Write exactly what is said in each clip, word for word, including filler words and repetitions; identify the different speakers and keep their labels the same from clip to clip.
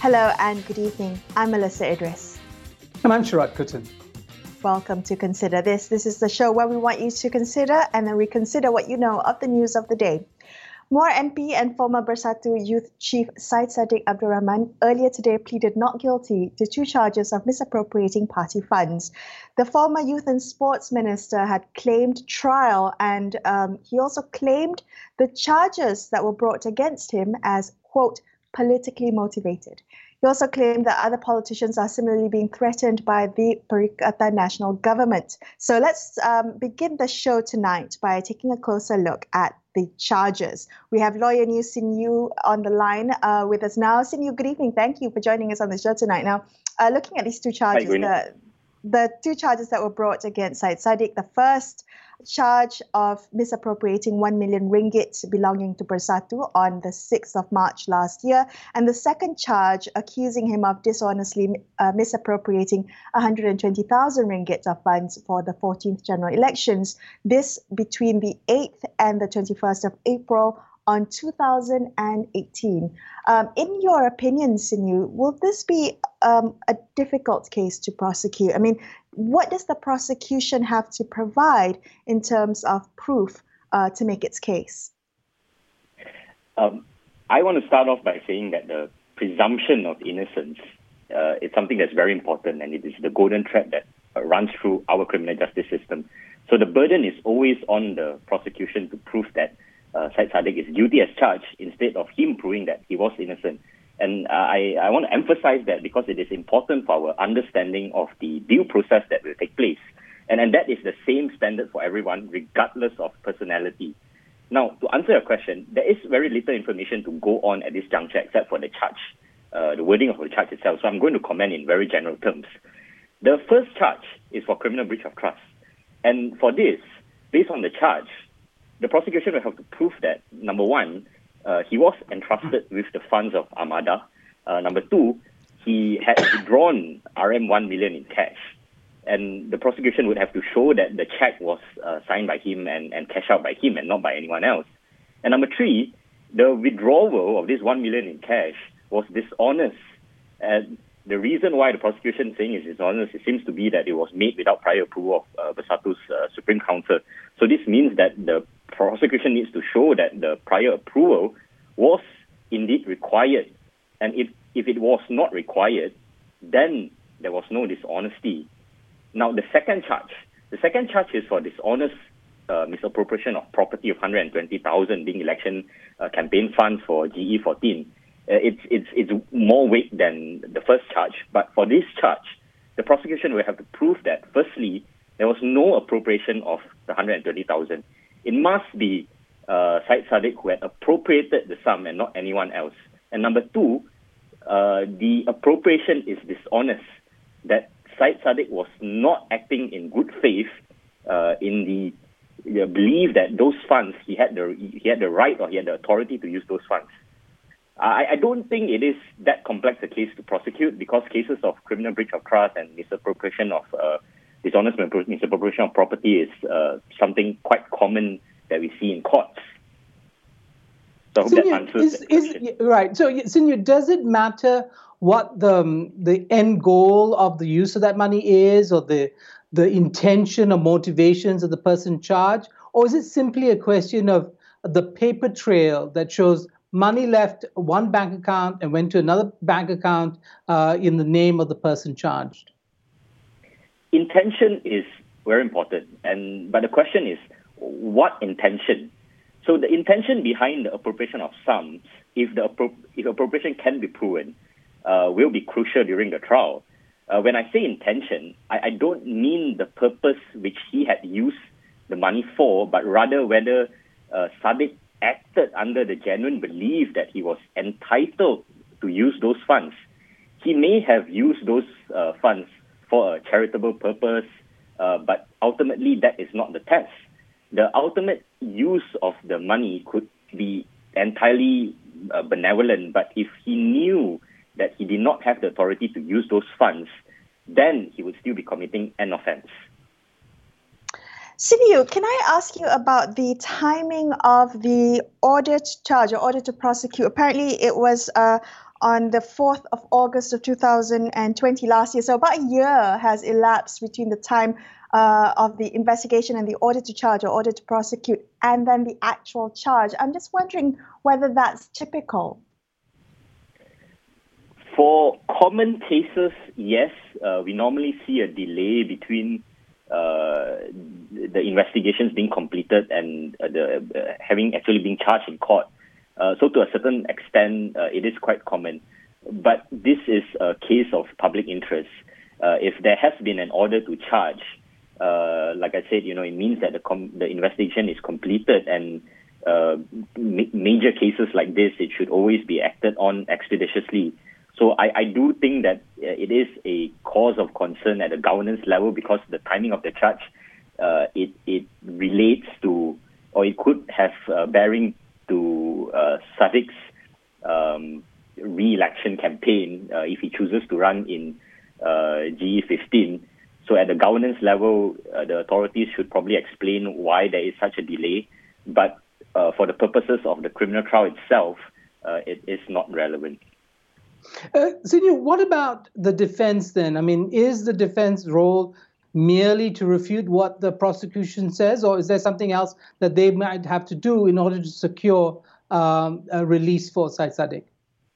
Speaker 1: Hello and good evening. I'm Melissa Idris.
Speaker 2: And I'm Sharat Kuttan.
Speaker 1: Welcome to Consider This. This is the show where we want you to consider and then reconsider what you know of the news of the day. Muar M P and former Bersatu Youth Chief Syed Saddiq Abdul Rahman earlier today pleaded not guilty to two charges of misappropriating party funds. The former Youth and Sports Minister had claimed trial, and um, he also claimed the charges that were brought against him as, quote, politically motivated. He also claimed that other politicians are similarly being threatened by the Perikatan National Government. So let's um, begin the show tonight by taking a closer look at the charges. We have lawyer New Sin Yu on the line uh, with us now. Sin Yu, good evening. Thank you for joining us on the show tonight. Now, uh, looking at these two charges,
Speaker 3: Hi,
Speaker 1: the, the two charges that were brought against Syed Saddiq, the first charge of misappropriating one million ringgit belonging to Bersatu on the sixth of March last year, and the second charge accusing him of dishonestly uh, misappropriating one hundred twenty thousand ringgit of funds for the fourteenth general elections, this between the eighth and the twenty-first of April on two thousand eighteen. Um, in your opinion, Sin Yu, will this be um, a difficult case to prosecute? I mean, what does the prosecution have to provide in terms of proof uh, to make its case?
Speaker 3: Um, I want to start off by saying that the presumption of innocence uh, is something that's very important, and it is the golden thread that uh, runs through our criminal justice system. So the burden is always on the prosecution to prove that uh, Syed Saddiq is guilty as charged instead of him proving that he was innocent. And uh, I, I want to emphasize that because it is important for our understanding of the due process that will take place. And, and that is the same standard for everyone, regardless of personality. Now, to answer your question, there is very little information to go on at this juncture except for the charge, uh, the wording of the charge itself. So I'm going to comment in very general terms. The first charge is for criminal breach of trust. And for this, based on the charge, the prosecution will have to prove that, number one, Uh, he was entrusted with the funds of Armada. Uh, number two, he had withdrawn R M one million in cash. And the prosecution would have to show that the check was uh, signed by him and, and cashed out by him and not by anyone else. And number three, the withdrawal of this one million in cash was dishonest. And the reason why the prosecution is saying it's dishonest, it seems to be that it was made without prior approval of uh, Bersatu's uh, Supreme Council. So this means that the prosecution needs to show that the prior approval was indeed required. And if, if it was not required, then there was no dishonesty. Now, the second charge. The second charge is for dishonest uh, misappropriation of property of one hundred twenty thousand being election uh, campaign funds for G E fourteen. Uh, it's, it's, it's more weight than the first charge. But for this charge, the prosecution will have to prove that, firstly, there was no appropriation of the one hundred twenty thousand. It must be uh, Syed Saddiq who had appropriated the sum and not anyone else. And number two, uh, the appropriation is dishonest, that Syed Saddiq was not acting in good faith uh, in the, the belief that those funds, he had the he had the right or he had the authority to use those funds. I, I don't think it is that complex a case to prosecute because cases of criminal breach of trust and misappropriation of uh, dishonest misappropriation of property is uh, something quite common that we see in courts. So I hope
Speaker 2: Sin Yu,
Speaker 3: that answers
Speaker 2: is,
Speaker 3: that question.
Speaker 2: is, right. So, Sin Yu, does it matter what the um, the end goal of the use of that money is, or the the intention or motivations of the person charged, or is it simply a question of the paper trail that shows money left one bank account and went to another bank account uh, in the name of the person charged?
Speaker 3: Intention is very important, and but the question is, what intention? So the intention behind the appropriation of sums, if the appro- if appropriation can be proven, uh, will be crucial during the trial. Uh, when I say intention, I, I don't mean the purpose which he had used the money for, but rather whether uh, Saddiq acted under the genuine belief that he was entitled to use those funds. He may have used those uh, funds for a charitable purpose, uh, but ultimately that is not the test. The ultimate use of the money could be entirely uh, benevolent, but if he knew that he did not have the authority to use those funds, then he would still be committing an offense.
Speaker 1: Sin Yu, can I ask you about the timing of the order to charge or order to prosecute? Apparently it was uh, on the fourth of August of two thousand twenty last year. So about a year has elapsed between the time uh, of the investigation and the order to charge or order to prosecute and then the actual charge. I'm just wondering whether that's typical.
Speaker 3: For common cases, yes. Uh, we normally see a delay between uh, the investigations being completed and uh, the uh, having actually been charged in court. Uh, so to a certain extent, uh, it is quite common. But this is a case of public interest. Uh, if there has been an order to charge, uh, like I said, you know, it means that the com- the investigation is completed, and uh, ma- major cases like this, it should always be acted on expeditiously. So I, I do think that uh, it is a cause of concern at the governance level, because the timing of the charge, uh, it it relates to, or it could have uh, bearing to uh, Sadiq's um, re-election campaign uh, if he chooses to run in uh, G E fifteen. So at the governance level, uh, the authorities should probably explain why there is such a delay. But uh, for the purposes of the criminal trial itself, uh, it is not relevant.
Speaker 2: Uh, Sin-Yu, what about the defense then? I mean, is the defense role merely to refute what the prosecution says, or is there something else that they might have to do in order to secure um, a release for Syed Saddiq?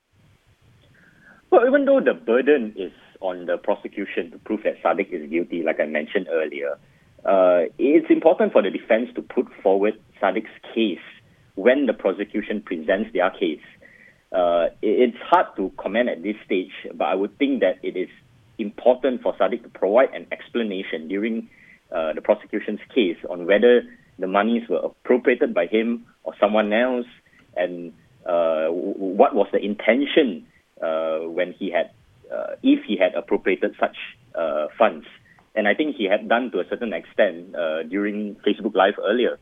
Speaker 3: Well, even though the burden is on the prosecution to prove that Saddiq is guilty, like I mentioned earlier, uh, it's important for the defense to put forward Saddiq's case when the prosecution presents their case. Uh, it's hard to comment at this stage, but I would think that it is important for Saddiq to provide an explanation during uh, the prosecution's case on whether the monies were appropriated by him or someone else, and uh, what was the intention uh, when he had, uh, if he had appropriated such uh, funds. And I think he had done to a certain extent uh, during Facebook Live earlier.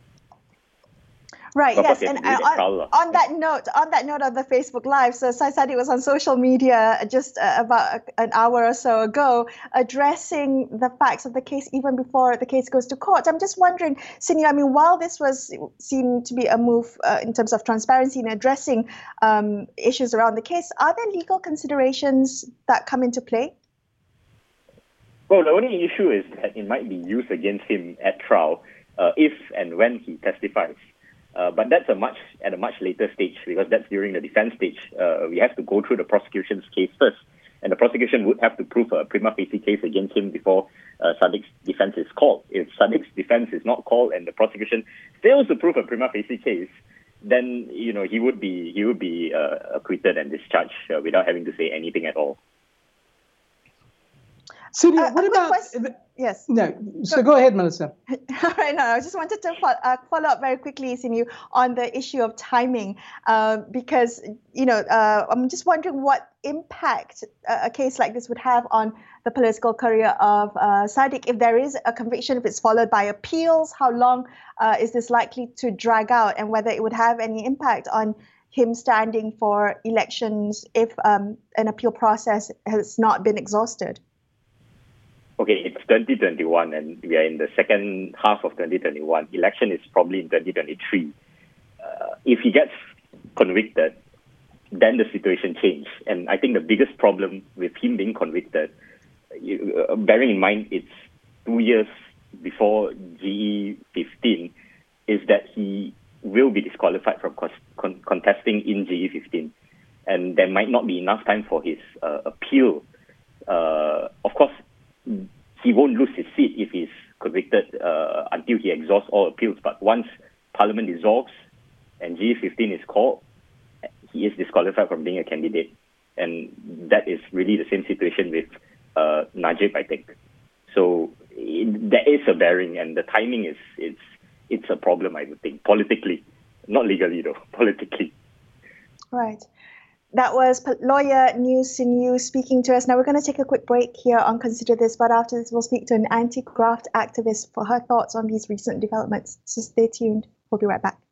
Speaker 1: Right, yes, and uh, on, on that note, on that note of the Facebook Live, so Syed Saddiq was on social media just uh, about an hour or so ago, addressing the facts of the case even before the case goes to court. I'm just wondering, Sin-Yu, I mean, while this was seen to be a move uh, in terms of transparency and addressing um, issues around the case, are there legal considerations that come into play?
Speaker 3: Well, the only issue is that it might be used against him at trial uh, if and when he testifies. Uh, but that's a much at a much later stage, because that's during the defense stage. Uh, we have to go through the prosecution's case first, and the prosecution would have to prove a prima facie case against him before uh, Saddiq's defense is called. If Saddiq's defense is not called and the prosecution fails to prove a prima facie case, then you know he would be he would be uh, acquitted and discharged uh, without having to say anything at all.
Speaker 2: So, uh, what about?
Speaker 1: Question. Yes.
Speaker 2: No. So go ahead, Melissa.
Speaker 1: All right. No, I just wanted to follow, uh, follow up very quickly, Sin-Yu, on the issue of timing, uh, because you know uh, I'm just wondering what impact a, a case like this would have on the political career of uh, Saddiq. If there is a conviction, if it's followed by appeals, how long uh, is this likely to drag out, and whether it would have any impact on him standing for elections if um, an appeal process has not been exhausted?
Speaker 3: Okay, it's twenty twenty-one and we are in the second half of twenty twenty-one. Election is probably in twenty twenty-three. Uh, if he gets convicted, then the situation changes. And I think the biggest problem with him being convicted, you, uh, bearing in mind it's two years before G E fifteen, is that he will be disqualified from con- contesting in G E fifteen. And there might not be enough time for his uh, appeal. Uh, of course, he won't lose his seat if he's convicted uh, until he exhausts all appeals. But once Parliament dissolves and G E fifteen is called, he is disqualified from being a candidate. And that is really the same situation with uh, Najib, I think. So it, there is a bearing, and the timing is it's it's a problem, I would think, politically. Not legally, though, politically.
Speaker 1: Right. That was lawyer Neo Sin-Yu speaking to us. Now we're going to take a quick break here on Consider This, but after this we'll speak to an anti-graft activist for her thoughts on these recent developments. So stay tuned. We'll be right back.